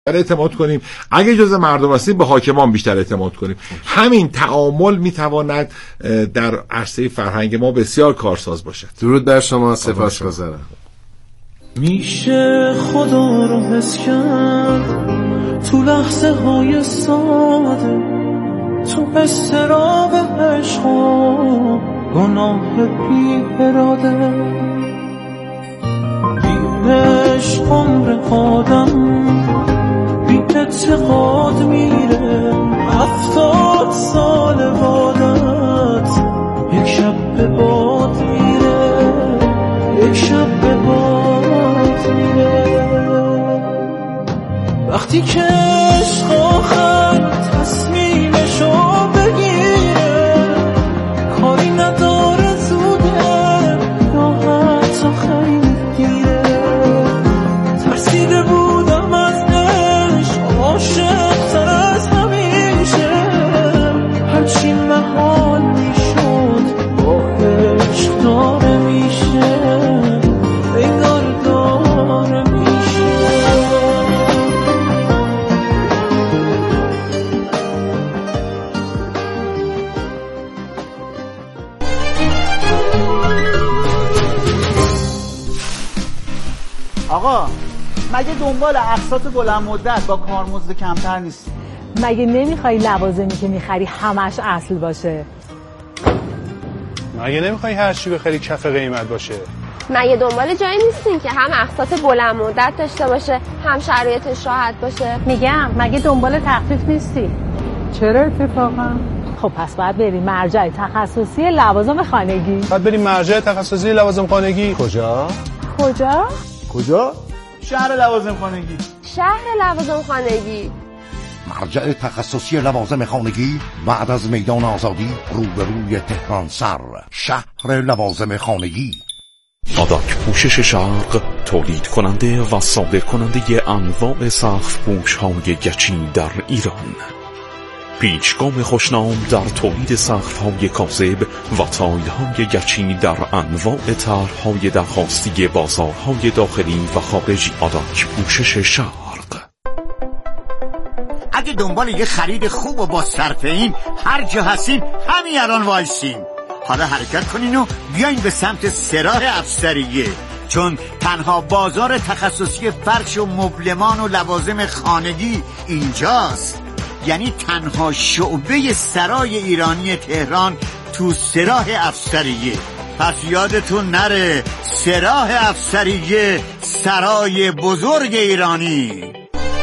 اعتماد کنیم، اگه جزء مردم هستیم به حاکمان بیشتر اعتماد کنیم. همین تعامل میتواند در عرصه فرهنگ ما بسیار کارساز باشد. درود بر شما، سپاسگزارم. میشه خدا رو حس کرد تو لحظه های ساده، تو استراب عشق و گناه بی اراده. بی عشق عمر آدم بی اعتقاد میره، 70 سال بادت یک شب به باد میره، یک شب به باد میره. وقتی که عشق آخر تصمیمشو بگیره، کاری نداره زوده یا حتی خیلی دیره. ترسیده بودم از عشق، عاشق تر از همیشه، هرچی محال میشد با عشق داره میشه، انگار داره میشه. آقا مگه دنبال اقساط بلند مدت با کارمزد کمتر نیستی؟ مگه نمیخوای لوازمی که میخری همش اصل باشه؟ مگه نمیخوای هر چی بخری کف قیمت باشه؟ مگه دنبال جایی نیستین که هم اقساط بلند مدت داشته باشه، هم شرایطش راحت باشه؟ میگم مگه دنبال تخفیف نیستی؟ چرا اتفاقا؟ خب پس باید بریم مرجع تخصصی لوازم خانگی. باید بریم مرجع تخصصی لوازم خانگی. کجا؟ شهر لوازم خانگی. شهر لوازم خانگی. مرجع تخصصی لوازم خانگی بعد از میدان آزادی روبروی تهران سر، شهر لوازم خانگی. آداک پوشش شرق تولید کننده و صادر کننده انواع سقف پوش های گچی در ایران. پیچگام خوشنام در تولید سقف های کاذب و تایل های گچی در انواع طرح‌های درخواستی بازارهای داخلی و خارجی. آداک پوشش شرق. اگه دنبال یه خرید خوب و با صرفه‌این هر جا هستین همین الان وایسین. حالا حرکت کنین و بیاین به سمت سراح افسریه، چون تنها بازار تخصصی فرش و مبلمان و لوازم خانگی اینجاست. یعنی تنها شعبه سرای ایرانی تهران تو سراح افسریه. پس یادتون نره، سراح افسریه، سرای بزرگ ایرانی.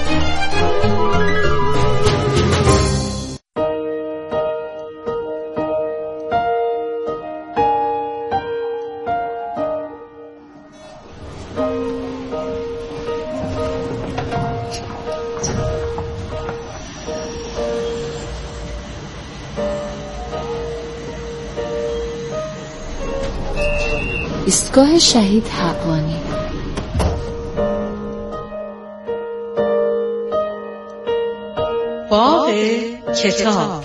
ایستگاه شهید حقانی. باغ کتاب.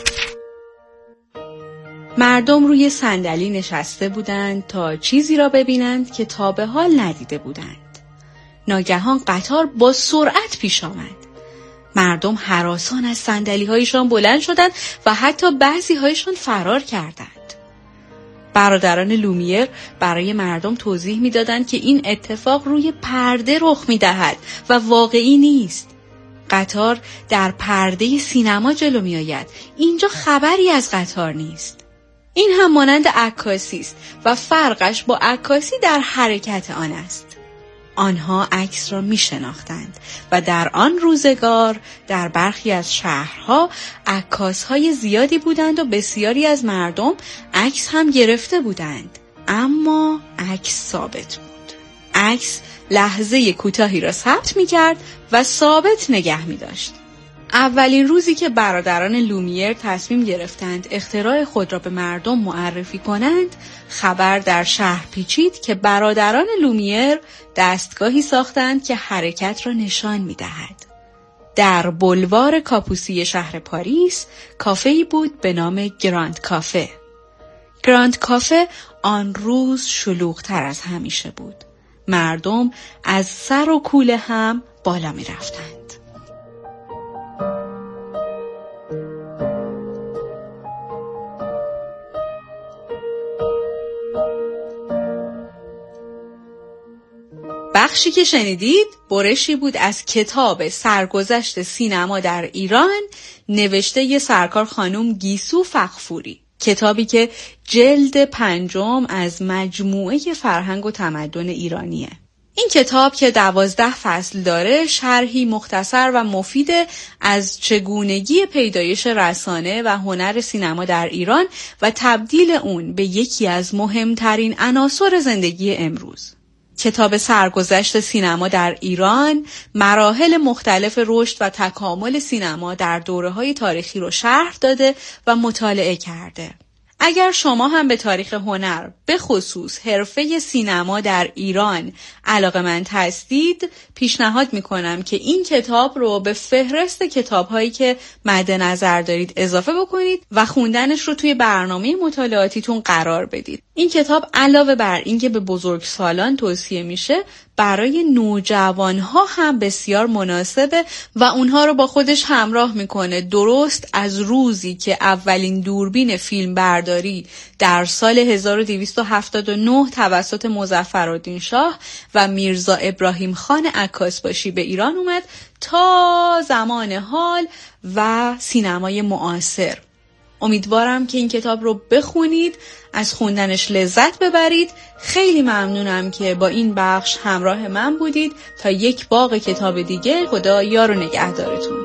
مردم روی صندلی نشسته بودند تا چیزی را ببینند که تا به حال ندیده بودند. ناگهان قطار با سرعت پیش آمد. مردم هراسان از صندلی‌هایشان بلند شدند و حتی بعضی‌هایشان فرار کردند. برادران لومیر برای مردم توضیح می‌دادند که این اتفاق روی پرده رخ می‌دهد و واقعی نیست. قطار در پرده سینما جلو می‌آید. اینجا خبری از قطار نیست. این هم مانند عکاسی است و فرقش با عکاسی در حرکت آن است. آنها عکس را می‌شناختند و در آن روزگار در برخی از شهرها عکاس‌های زیادی بودند و بسیاری از مردم عکس هم گرفته بودند، اما عکس ثابت بود. عکس لحظه کوتاهی را ثبت می‌کرد و ثابت نگه می‌داشت. اولین روزی که برادران لومیر تصمیم گرفتند اختراع خود را به مردم معرفی کنند، خبر در شهر پیچید که برادران لومیر دستگاهی ساختند که حرکت را نشان می‌دهد. در بولوار کاپوسی شهر پاریس کافه‌ای بود به نام گراند کافه. گراند کافه آن روز شلوغ‌تر از همیشه بود. مردم از سر و کوله هم بالا می‌رفتند. بخشی که شنیدید برشی بود از کتاب سرگذشت سینما در ایران نوشته سرکار خانم گیسو فغفوری، کتابی که جلد 5 از مجموعه فرهنگ و تمدن ایرانیه. این کتاب که 12 فصل داره شرحی مختصر و مفید از چگونگی پیدایش رسانه و هنر سینما در ایران و تبدیل اون به یکی از مهمترین عناصر زندگی امروز. کتاب سرگذشت سینما در ایران مراحل مختلف رشد و تکامل سینما در دوره‌های تاریخی رو شرح داده و مطالعه کرده. اگر شما هم به تاریخ هنر، به خصوص حرفه سینما در ایران علاقه‌مند هستید، پیشنهاد میکنم که این کتاب رو به فهرست کتاب‌هایی که مد نظر دارید اضافه بکنید و خوندنش رو توی برنامه مطالعاتیتون قرار بدید. این کتاب علاوه بر اینکه به بزرگسالان توصیه میشه، برای نوجوانها هم بسیار مناسبه و اونها رو با خودش همراه میکنه درست از روزی که اولین دوربین فیلم برداری در سال 1279 توسط مظفرالدین شاه و میرزا ابراهیم خان عکاسباشی به ایران اومد تا زمان حال و سینمای معاصر. امیدوارم که این کتاب رو بخونید، از خوندنش لذت ببرید. خیلی ممنونم که با این بخش همراه من بودید. تا یک باغ کتاب دیگه، خدا یار و نگهدارتون.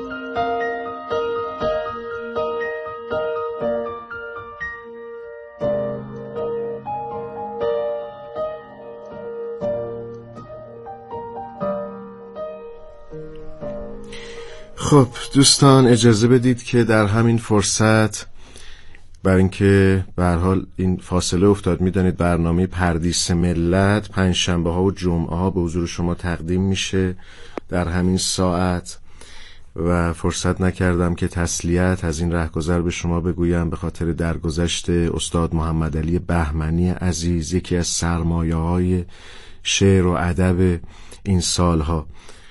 خب دوستان، اجازه بدید که در همین فرصت، برای اینکه به هر حال این فاصله افتاد، میدانید برنامه پردیس ملت پنجشنبه ها و جمعه ها به حضور شما تقدیم میشه در همین ساعت و فرصت نکردم که تسلیت از این رهگذر به شما بگویم به خاطر درگذشت استاد محمد علی بهمنی عزیز، یکی از سرمایه‌های شعر و ادب این سالها.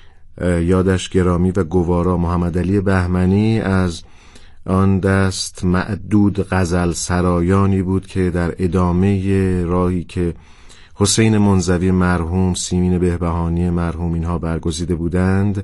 یادش گرامی و گوارا. محمد علی بهمنی از آن دست معدود غزل سرایانی بود که در ادامه راهی که حسین منزوی مرحوم، سیمین بهبهانی مرحوم اینها برگزیده بودند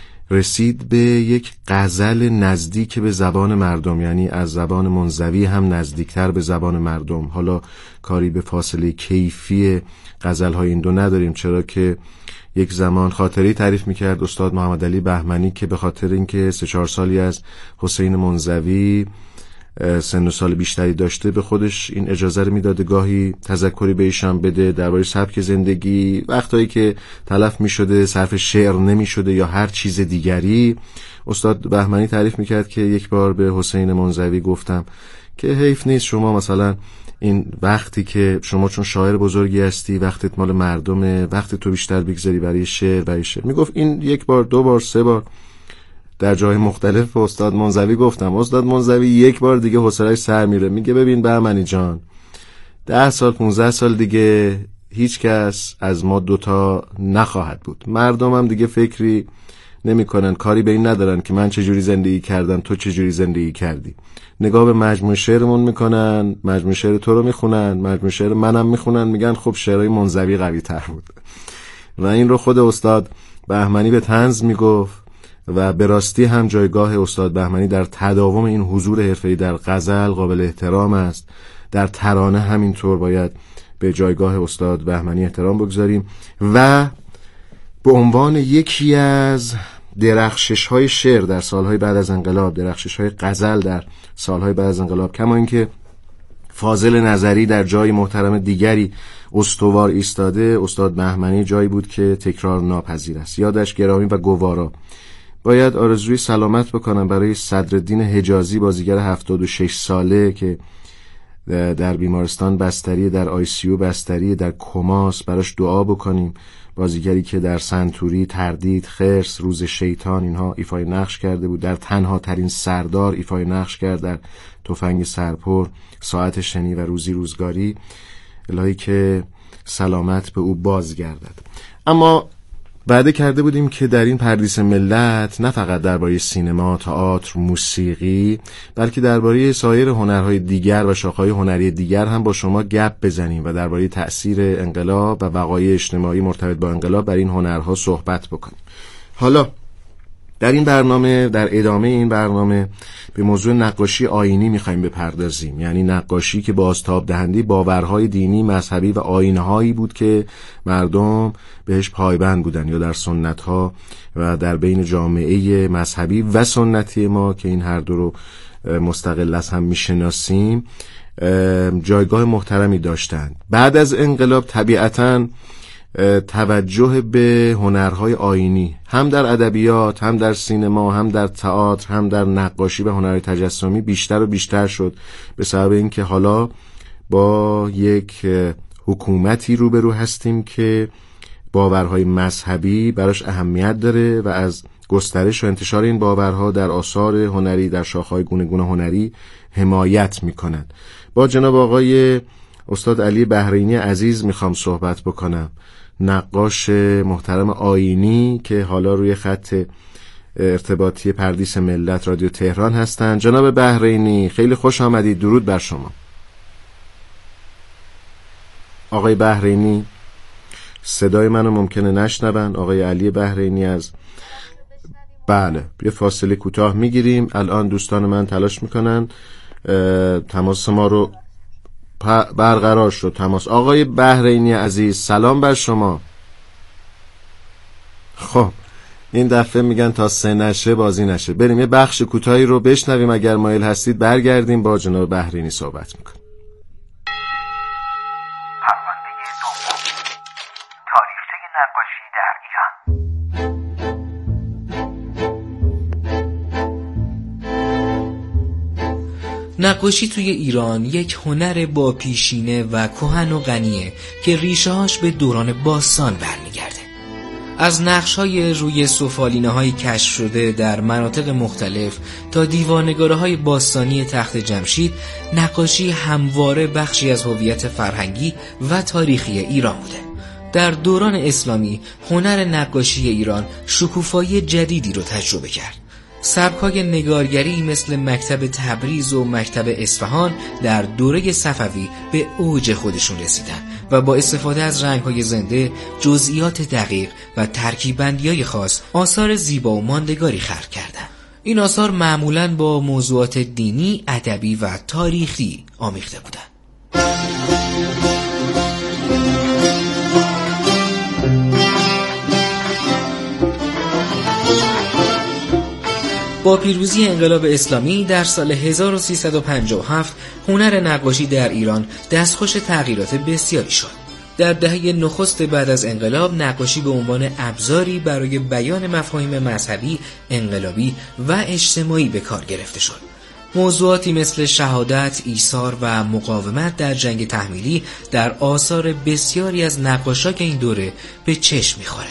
رسید به یک غزل نزدیک به زبان مردم، یعنی از زبان منزوی هم نزدیکتر به زبان مردم. حالا کاری به فاصله کیفی غزل‌های این دو نداریم، چرا که یک زمان خاطری تعریف میکرد استاد محمد علی بهمنی که به خاطر اینکه 3-4 سالی از حسین منزوی سن و سال بیشتری داشته به خودش این اجازه رو میداده گاهی تذکری به ایشان بده درباره سبک زندگی، وقتایی که تلف میشده صرف شعر نمیشده یا هر چیز دیگری. استاد بهمنی تعریف میکرد که یک بار به حسین منزوی گفتم که حیف نیست شما مثلا این وقتی که شما چون شاعر بزرگی هستی، وقتت مال مردمه، وقت تو بیشتر بگذاری برای شعر. میگفت این 1 بار 2 بار 3 بار در جای مختلف به استاد منزوی گفتم. استاد منزوی 1 بار دیگه حوصله‌اش سر میره، میگه ببین بهمنی جان، 10 سال 15 سال دیگه هیچ کس از ما دوتا نخواهد بود. مردم هم دیگه فکری نمی‌کنن، کاری به این ندارن که من چجوری زندگی کردم تو چجوری زندگی کردی. نگاه به مجموع شعرمون میکنن، مجموع شعر تو رو میخونن، مجموع شعر منم میخونن، میگن خب شعرهای منزوی قوی تر بود. و این رو خود استاد بهمنی به طنز میگفت و به راستی هم جایگاه استاد بهمنی در تداوم این حضور حرفه‌ای در غزل قابل احترام است. در ترانه همینطور باید به جایگاه استاد بهمنی احترام بگذاریم و به عنوان یکی از درخشش‌های شعر در سالهای بعد از انقلاب، درخشش‌های غزل در سالهای بعد از انقلاب، کما اینکه فاضل نظری در جای محترم دیگری استوار ایستاده، استاد بهمنی جایی بود که تکرار ناپذیر است. یادش گرامی و گوارا. باید آرزوی سلامت بکنم برای صدرالدین حجازی، بازیگر 76 ساله که در بیمارستان بستری، در ICU بستری، در کماس، براش دعا بکنیم. بازیگری که در سنتوری، تردید، خرس، روز شیطان اینها ایفای نقش کرده بود، در تنها ترین سردار ایفای نقش کرد، در تفنگ سرپر، ساعت شنی و روزی روزگاری. الهی که سلامت به او بازگردد. اما وعده کرده بودیم که در این پردیس ملت نه فقط درباره سینما، تئاتر، موسیقی، بلکه درباره سایر هنرهای دیگر و شاخه‌های هنری دیگر هم با شما گپ بزنیم و درباره تأثیر انقلاب و وقایع اجتماعی مرتبط با انقلاب بر این هنرها صحبت بکنیم. حالا در این برنامه، در ادامه این برنامه، به موضوع نقاشی آیینی می‌خوایم بپردازیم. یعنی نقاشی که بازتاب دهنده باورهای دینی، مذهبی و آیین‌هایی بود که مردم بهش پایبند بودن، یا در سنت‌ها و در بین جامعه مذهبی و سنتی ما که این هر دو رو مستقل از هم می‌شناسیم جایگاه محترمی داشتند. بعد از انقلاب طبیعتاً توجه به هنرهای آیینی هم در ادبیات، هم در سینما، هم در تئاتر، هم در نقاشی و هنرهای تجسمی بیشتر و بیشتر شد، به سبب اینکه حالا با یک حکومتی روبرو هستیم که باورهای مذهبی براش اهمیت داره و از گسترش و انتشار این باورها در آثار هنری، در شاخه‌های گوناگون هنری حمایت میکنن. با جناب آقای استاد علی بحرینی عزیز میخوام صحبت بکنم، نقاش محترم آیینی که حالا روی خط ارتباطی پردیس ملت رادیو تهران هستند. جناب بحرینی خیلی خوش آمدید، درود بر شما. آقای بحرینی صدای منو ممکنه نشنون. آقای علی بحرینی از بله، یه فاصله کوتاه میگیریم. الان دوستان من تلاش میکنن تماس ما رو برقرار شد. تماس. آقای بحرینی عزیز سلام بر شما. خب این دفعه میگن تا سه نشه بازی نشه. بریم یه بخش کوتاهی رو بشنویم، اگر مایل هستید برگردیم با جناب بحرینی صحبت میکنیم. پرونده دوم، تاریخچه نقاشی در ایران. نقاشی توی ایران یک هنر با پیشینه و کهن و غنیه که ریشه‌هاش به دوران باستان برمیگرده. از نقش‌های روی سفالینه‌های کشف شده در مناطق مختلف تا دیوارنگاره‌های باستانی تخت جمشید، نقاشی همواره بخشی از هویت فرهنگی و تاریخی ایران بوده. در دوران اسلامی هنر نقاشی ایران شکوفایی جدیدی رو تجربه کرد. سبک‌های نگارگری مثل مکتب تبریز و مکتب اصفهان در دوره صفوی به اوج خودشون رسیدن و با استفاده از رنگ‌های زنده، جزئیات دقیق و ترکیب‌بندی‌های خاص آثار زیبا و ماندگاری خلق کردند. این آثار معمولاً با موضوعات دینی، ادبی و تاریخی آمیخته بودند. با پیروزی انقلاب اسلامی در سال 1357 هنر نقاشی در ایران دستخوش تغییرات بسیاری شد. در دهه نخست بعد از انقلاب نقاشی به عنوان ابزاری برای بیان مفاهیم مذهبی، انقلابی و اجتماعی به کار گرفته شد. موضوعاتی مثل شهادت، ایثار و مقاومت در جنگ تحمیلی در آثار بسیاری از نقاشان این دوره به چشم می‌خوره.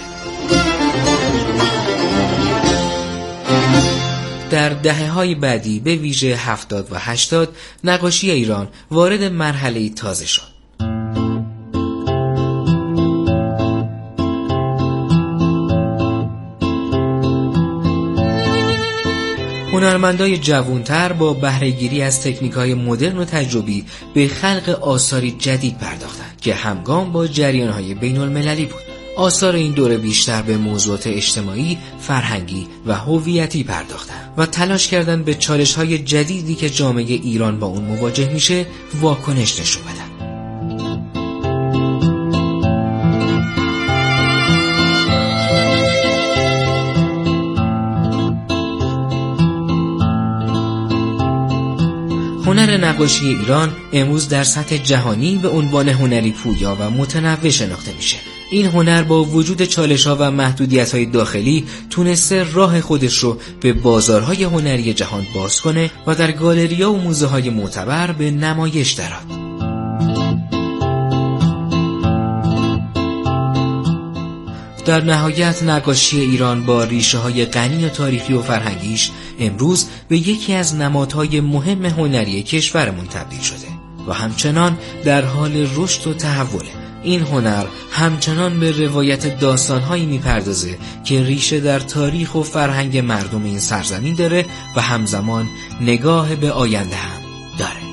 در دهه‌های بعدی به ویژه 70 و 80 نقاشی ایران وارد مرحله تازه شد. هنرمندای جوانتر با بهره‌گیری از تکنیک‌های مدرن و تجربی به خلق آثاری جدید پرداختند که همگام با جریان‌های بین‌المللی بود. آثار این دوره بیشتر به موضوعات اجتماعی، فرهنگی و هویتی پرداختند و تلاش کردند به چالش‌های جدیدی که جامعه ایران با اون مواجه میشه واکنش نشون بدن. هنر نقاشی ایران امروز در سطح جهانی به عنوان هنری پویا و متنوع شناخته میشه. این هنر با وجود چالش‌ها و محدودیت‌های داخلی تونسته راه خودش رو به بازارهای هنری جهان باز کنه و در گالری‌ها و موزه‌های معتبر به نمایش درآد. در نهایت نقاشی ایران با ریشه‌های غنی و تاریخی و فرهنگیش امروز به یکی از نمادهای مهم هنری کشورمون تبدیل شده و همچنان در حال رشد و تحوله. این هنر همچنان به روایت داستان‌هایی می‌پردازه که ریشه در تاریخ و فرهنگ مردم این سرزمین داره و همزمان نگاه به آینده هم داره.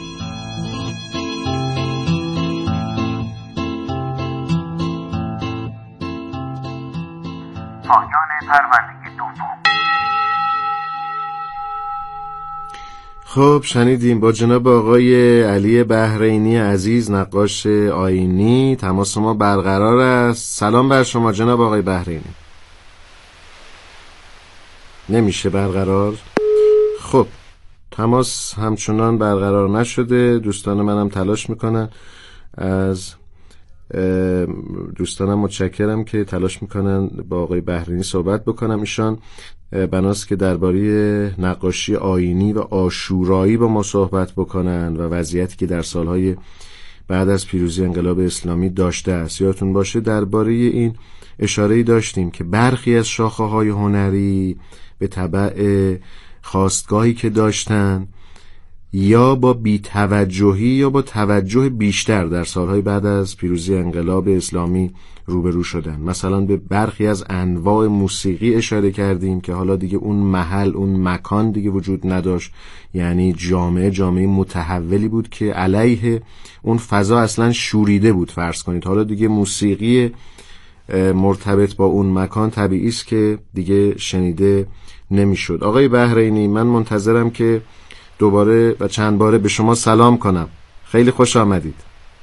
پایان پرونده دوم. خب شنیدیم با جناب آقای علی بحرینی عزیز نقاش آیینی تماس ما برقرار است. سلام بر شما جناب آقای بحرینی. نمیشه برقرار؟ خب تماس همچنان برقرار نشده. دوستان منم تلاش میکنن، از دوستانم متشکرم که تلاش میکنن با آقای بحرینی صحبت بکنم. ایشان بناست که درباره نقاشی آیینی و عاشورایی با ما صحبت بکنن و وضعیتی که در سالهای بعد از پیروزی انقلاب اسلامی داشته است. یادتون باشه درباره این اشاره‌ای داشتیم که برخی از شاخه‌های هنری به تبع خواستگاهی که داشتن یا با بی‌توجهی یا با توجه بیشتر در سالهای بعد از پیروزی انقلاب اسلامی روبرو شدن. مثلا به برخی از انواع موسیقی اشاره کردیم که حالا دیگه اون محل، اون مکان دیگه وجود نداشت، یعنی جامعه متحولی بود که علیه اون فضا اصلا شوریده بود فرض کنید. حالا دیگه موسیقی مرتبط با اون مکان طبیعی است که دیگه شنیده نمیشد. آقای بحرینی، من منتظرم که دوباره و چند باره به شما سلام کنم. خیلی خوش آمدید.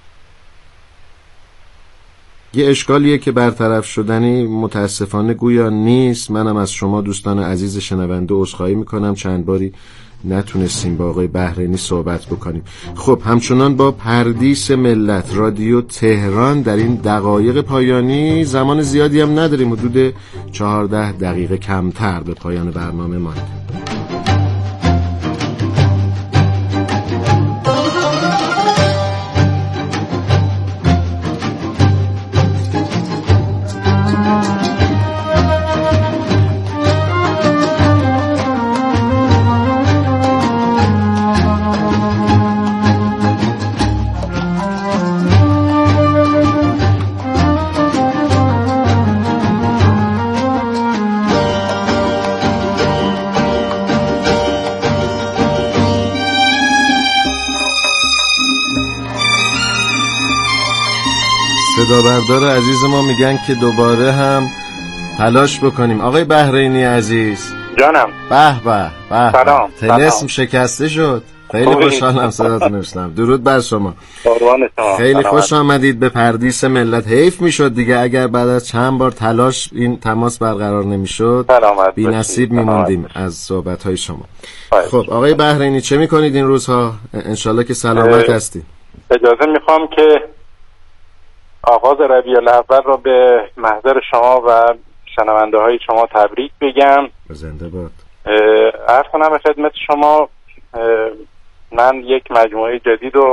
یه اشکالیه که برطرف شدنی متاسفانه گویا نیست. منم از شما دوستان عزیز شنونده عذرخواهی میکنم چند باری نتونستیم با آقای بحرینی صحبت بکنیم. خب همچنان با پردیس ملت رادیو تهران در این دقایق پایانی، زمان زیادی هم نداریم، حدود 14 دقیقه کمتر به پایان برنامه مانده. صدابردار عزیز ما میگن که دوباره هم تلاش بکنیم. آقای بحرینی عزیز جانم. به سلام. طلسم شکسته شد. خیلی خوشحالم صداتون رو شنیدم. درود بر شما. خیلی خوش آمدید به پردیس ملت. حیف میشد دیگه اگر بعد از چند بار تلاش این تماس برقرار نمیشد، بی نصیب میموندیم از صحبت های شما. خب آقای بحرینی چه میکنید این روزها؟ انشالله که سلامت هستید. اجازه میخوام که آغاز ربیع الاول رو به محضر شما و شنونده های شما تبریک بگم. زنده باد. عرض کنم به خدمت شما، من یک مجموعه جدید رو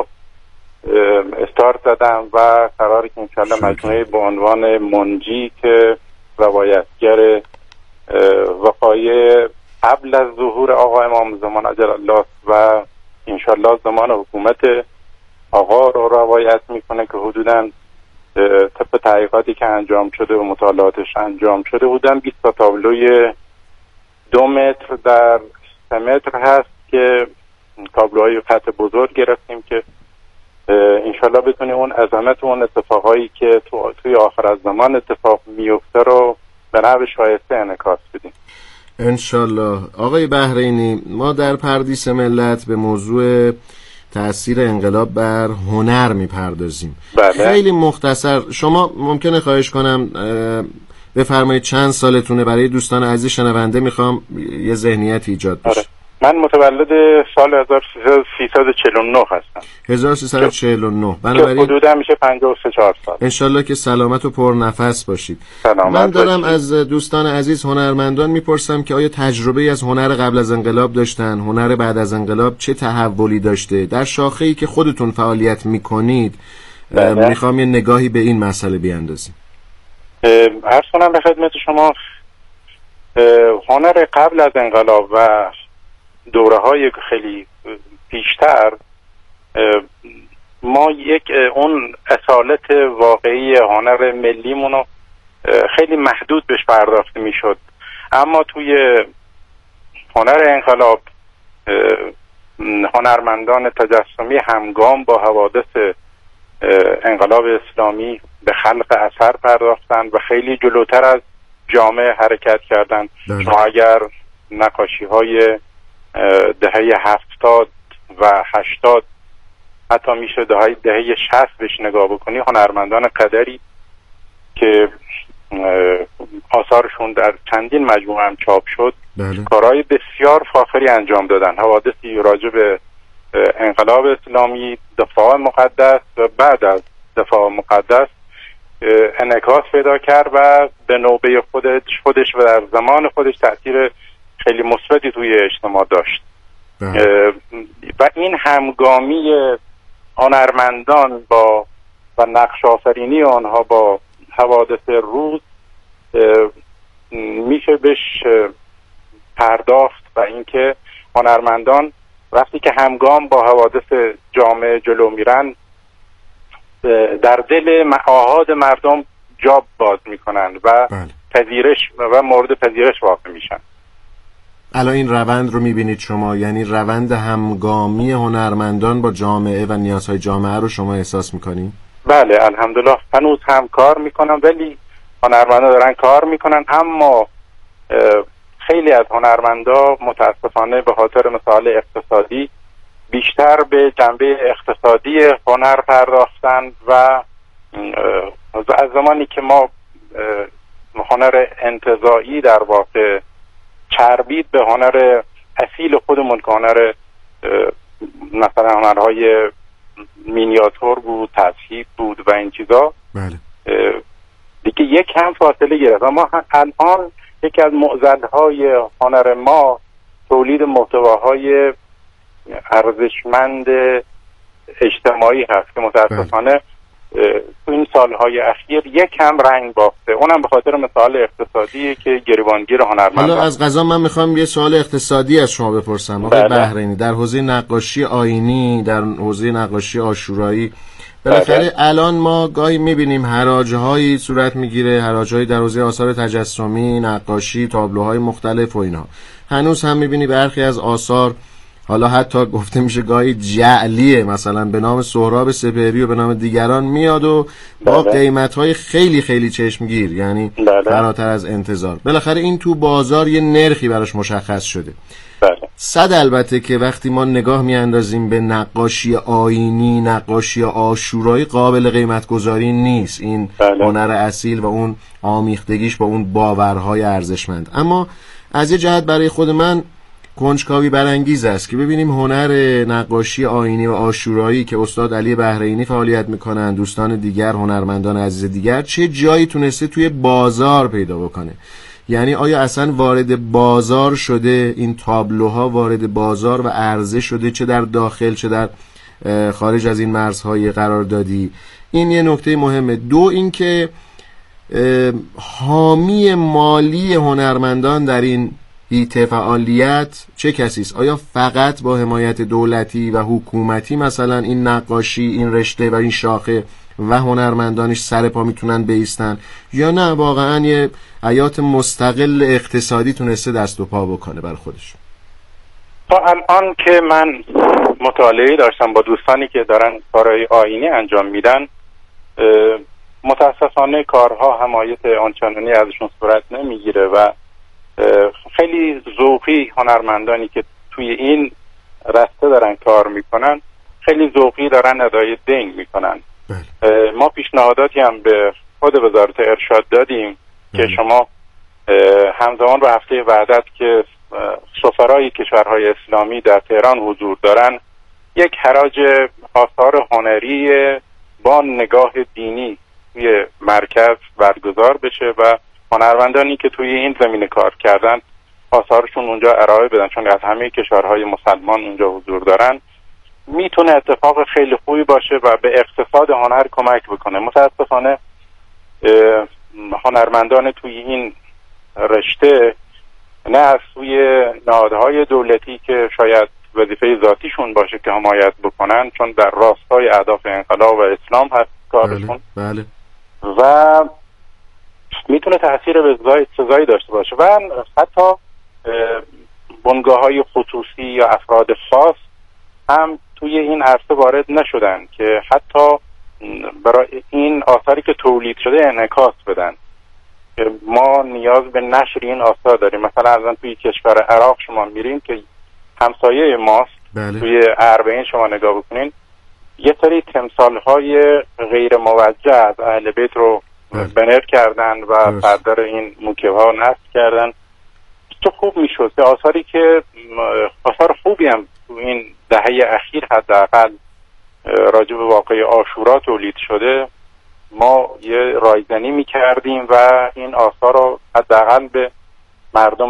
استارت زدم و قراره که انشالله مجموعه با عنوان منجی که روایتگر وقایع قبل از ظهور آقا امام زمان عجل الله و انشالله زمان حکومت آقا رو روایت میکنه که حدوداً طبق تحقیقاتی که انجام شده و مطالعاتش انجام شده بودن 20 تا تابلوی 2 متر در 3 متر هست که تابلوهای خط بزرگ گرفتیم که انشالله بتونیم اون عظمت و اون اتفاقایی که توی آخر از زمان اتفاق میفته رو به نحو شایسته انعکاس بدیم انشالله. آقای بحرینی، ما در پردیس ملت به موضوع تأثیر انقلاب بر هنر میپردازیم. خیلی مختصر شما ممکنه خواهش کنم بفرمایید چند سالتونه؟ برای دوستان عزیز شنونده میخوام یه ذهنیت ایجاد بشه. من متولد سال 1349 هستم. 1349. بنابراین حدودا میشه 53 سال. انشالله که سلامت و پر نفس باشید. من دارم از دوستان عزیز هنرمندان میپرسم که آیا تجربه از هنر قبل از انقلاب داشتن؟ هنر بعد از انقلاب چه تحولی داشته؟ در شاخه‌ای که خودتون فعالیت میکنید میخوام یه نگاهی به این مسئله بیاندازیم. عرض کنم به خدمت شما، هنر قبل از انقلاب و دوره های خیلی پیشتر ما یک اون اصالت واقعی هنر ملیمونو خیلی محدود بهش پرداخته میشد. اما توی هنر انقلاب هنرمندان تجسمی همگام با حوادث انقلاب اسلامی به خلق اثر پرداختن و خیلی جلوتر از جامعه حرکت کردن. شما اگر نقاشی های دهه 70 و 80 حتی میشه دهه 60 بهش نگاه بکنی، هنرمندان قدری که آثارشون در چندین مجموعه هم چاپ شد کارهای بسیار فاخری انجام دادن. حوادثی راجع به انقلاب اسلامی، دفاع مقدس و بعد از دفاع مقدس انعکاس پیدا کرد و به نوبه خودش و در زمان خودش تأثیر خیلی مثبتی توی اجتماع داشت. و این همگامی هنرمندان با و نقش آفرینی آنها با حوادث روز میشه بهش پرداخت و اینکه هنرمندان وقتی که همگام با حوادث جامعه جلو میرن در دل آحاد مردم جا باز میکنن و پذیرش و مورد پذیرش واقع میشن. الان این روند رو میبینید شما، یعنی روند همگامی هنرمندان با جامعه و نیازهای جامعه رو شما احساس میکنید؟ بله الحمدلله هنوز هم کار میکنن، ولی هنرمندا دارن کار میکنن، اما خیلی از هنرمندا متاسفانه به خاطر مسائل اقتصادی بیشتر به جنبه اقتصادی هنر پرداختن و از زمانی که ما هنر انتزاعی در واقع چربید به هنر اصیل خودمون که هنر مثلا هنرهای مینیاتور بود، تصحیح بود و این چیزا، دیگه یک هم فاصله گرفت. اما الان یکی از معضل‌های هنر ما تولید محتواهای ارزشمند اجتماعی هست که متاسفانه تو این سالهای اخیر یک هم رنگ باخته، اونم به خاطر مسائل اقتصادی که گریبانگیر هنرمندان. حالا از قضا من میخوام یه سوال اقتصادی از شما بپرسم آقای بحرینی. در حوزه نقاشی آیینی، در حوزه نقاشی عاشورایی، بالاخره الان ما گاهی میبینیم حراج‌هایی صورت میگیره، حراج‌هایی در حوزه آثار تجسمی، نقاشی، تابلوهای مختلف و اینها. هنوز هم میبینی برخی از آثار، حالا حتی گفته میشه گاهی جعلیه، مثلا به نام سهراب سپهری و به نام دیگران میاد و با قیمت‌های خیلی خیلی چشمگیر، یعنی فراتر از انتظار. بالاخره این تو بازار یه نرخی براش مشخص شده. صد البته که وقتی ما نگاه میاندازیم به نقاشی آیینی، نقاشی عاشورایی، قابل قیمت گذاری نیست این هنر اصیل و اون آمیختگیش با اون باورهای ارزشمند. اما از یه جهت برای خود من کنجکاوی برانگیز است که ببینیم هنر نقاشی آیینی و عاشورایی که استاد علی بحرینی فعالیت میکنن، دوستان دیگر، هنرمندان عزیز دیگر، چه جایی تونسته توی بازار پیدا بکنه. یعنی آیا اصلا وارد بازار شده، این تابلوها وارد بازار و عرضه شده، چه در داخل چه در خارج از این مرزهای قراردادی؟ این یه نکته مهمه. دو اینکه حامی مالی هنرمندان در این هیته فعالیت چه کسی است؟ آیا فقط با حمایت دولتی و حکومتی مثلا این نقاشی، این رشته و این شاخه و هنرمندانش سر پا میتونن بایستن، یا نه واقعا یه حیات مستقل اقتصادی تونسته دست و پا بکنه برای خودش؟ تا الان که من مطالعه داشتم با دوستانی که دارن کارهای آیینی انجام میدن، متاسفانه کارها حمایت آنچنانی ازشون صورت نمیگیره و خیلی ذوقی هنرمندانی که توی این رسته دارن کار میکنن خیلی ذوقی دارن ادای دنگ میکنن. ما پیشنهاداتی هم به خود وزارت ارشاد دادیم که شما همزمان با هفته وحدت که سفرای کشورهای اسلامی در تهران حضور دارن، یک حراج آثار هنری با نگاه دینی توی مرکز برگزار بشه و هنرمندانی که توی این زمینه کار کردن آثارشون اونجا ارائه بدن، چون از همه کشورهای مسلمان اونجا حضور دارن. میتونه اتفاق خیلی خوبی باشه و به اقتصاد هنر کمک بکنه. متاسفانه هنرمندان توی این رشته نه از سوی نهادهای دولتی که شاید وظیفه ذاتیشون باشه که حمایت بکنن، چون در راستای اهداف انقلاب و اسلام هست کارشون. بله. و میتونه تأثیر به سزایی داشته باشه و حتی بنگاه‌های خصوصی یا افراد خاص هم توی این عرصه وارد نشدن که حتی برای این آثاری که تولید شده انعکاس بدن. ما نیاز به نشر این آثار داریم. مثلا از توی کشور عراق شما میرین که همسایه ماست. بله. توی اربعین شما نگاه بکنین یه سری تمثال‌های غیر موجه از اهل بیت رو بنر کردن و بردار این موکب‌ها نصب کردن. تو خوب میشد که آثاری که آثار خوبی هم تو این دهه اخیر حداقل راجع به واقعه عاشورا تولید شده، ما یه رایزنی میکردیم و این آثار رو حداقل به مردم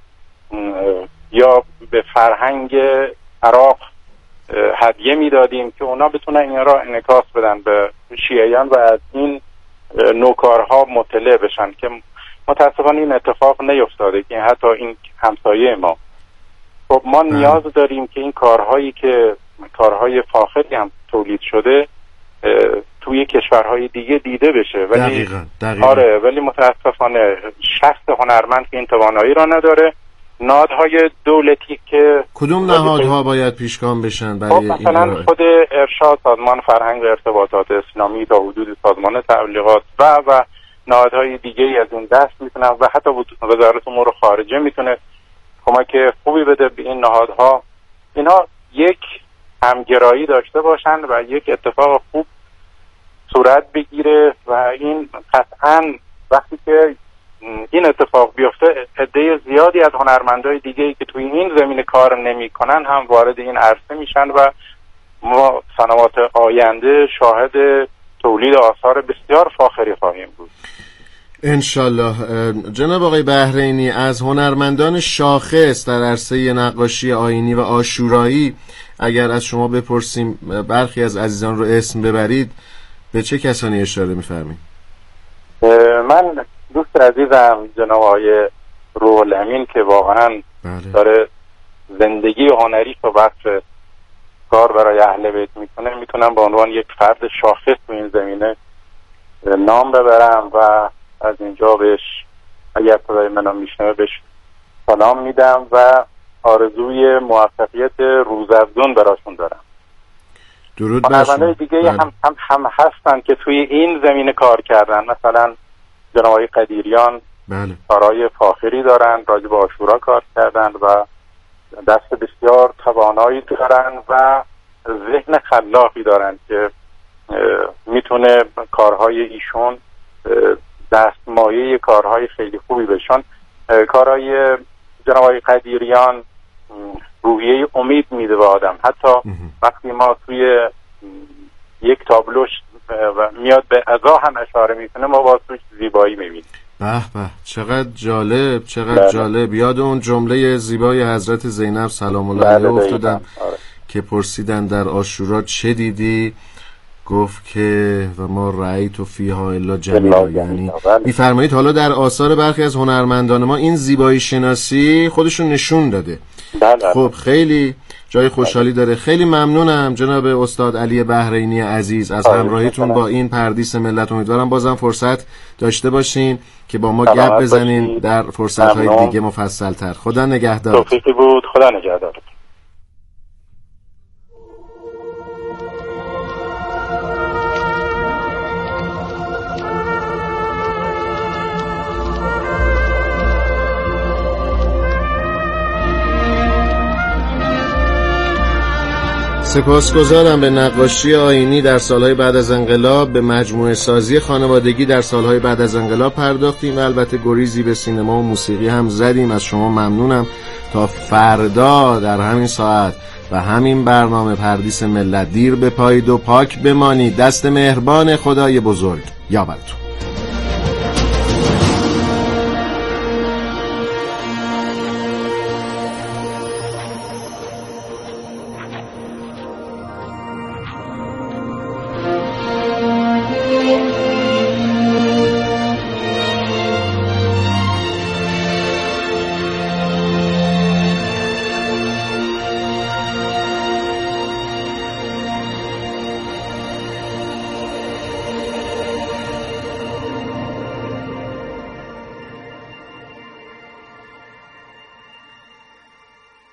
یا به فرهنگ عراق هدیه میدادیم که اونا بتونن این را انعکاس بدن به شیعیان و از این نوکارها مطلع بشن که متاسفانه این اتفاق نیفتاده که حتی این همسایه ما. خب ما نیاز داریم که این کارهای فاخری هم تولید شده توی کشورهای دیگه دیده بشه، ولی دقیقاً. آره، ولی متاسفانه شخص هنرمند که این توانایی را نداره. نهادهای دولتی که کدوم نهادها باید پیشگام بشن برای مثلا خود ارشاد، سازمان فرهنگ و ارتباطات اسلامی تا حدود سازمان تبلیغات و نهادهای دیگه از این دست میتونن و حتی وزارت امور خارجه میتونه کمک خوبی بده به این نهادها. اینها یک همگرایی داشته باشن و یک اتفاق خوب صورت بگیره و این قطعاً وقتی که این اتفاق بیفته عده زیادی از هنرمندای دیگه‌ای که توی این زمینه کار نمی‌کنن هم وارد این عرصه میشن و ما سنوات آینده شاهد تولید آثار بسیار فاخری خواهیم بود انشالله. جناب آقای بحرینی، از هنرمندان شاخص در عرصه نقاشی آیینی و عاشورایی اگر از شما بپرسیم برخی از عزیزان رو اسم ببرید، به چه کسانی اشاره می‌فرمایید؟ من دوست عزیزم جناب آقای روح الامین که واقعا داره زندگی هنری و وقت کار برای اهل بیت میتونم به عنوان یک فرد شاخص تو این زمینه نام ببرم و از اینجا بهش اگر صدای منو میشنوه بهش سلام میدم و آرزوی موفقیت روزافزون براشون دارم. درود بر شما. هنرمندای دیگه هم هستن که توی این زمینه کار کردن، مثلا جناب آقای قدیریان کارهای فاخری دارن، راجع به عاشورا کار کردن و دست بسیار توانایی دارن و ذهن خلاقی دارن که میتونه کارهای ایشون دستمایه کارهای خیلی خوبی بشن. کارهای جناب آقای قدیریان روحیه امید میده به آدم. حتی وقتی ما توی یک تابلوش میاد به عزا هم اشاره میکنه ما با توش زیبایی میبینیم. به به، چقدر جالب، چقدر جالب. یاد اون جمله زیبای حضرت زینب سلام الله علیها افتادم که پرسیدن در عاشورا چه دیدی؟ گفت که و ما رأیت فیها الا جمیلا. یعنی میفرمایید حالا در آثار برخی از هنرمندان ما این زیبایی شناسی خودشون نشون داده. خب خیلی جای خوشحالی داره. خیلی ممنونم جناب استاد علی بحرینی عزیز از همراهیتون با این پردیس ملت. امیدوارم بازم فرصت داشته باشین که با ما گپ بزنین در فرصت‌های دیگه مفصل‌تر. خدا نگهدار. توفیقی بود. خدا نگهدار. سپاسگزارم به نقاشی آیینی در سالهای بعد از انقلاب، به مجموعه سازی خانوادگی در سالهای بعد از انقلاب پرداختیم و البته گریزی به سینما و موسیقی هم زدیم. از شما ممنونم. تا فردا در همین ساعت و همین برنامه پردیس ملت دیر بپایید و پاک بمانید. دست مهربان خدای بزرگ یاورتون.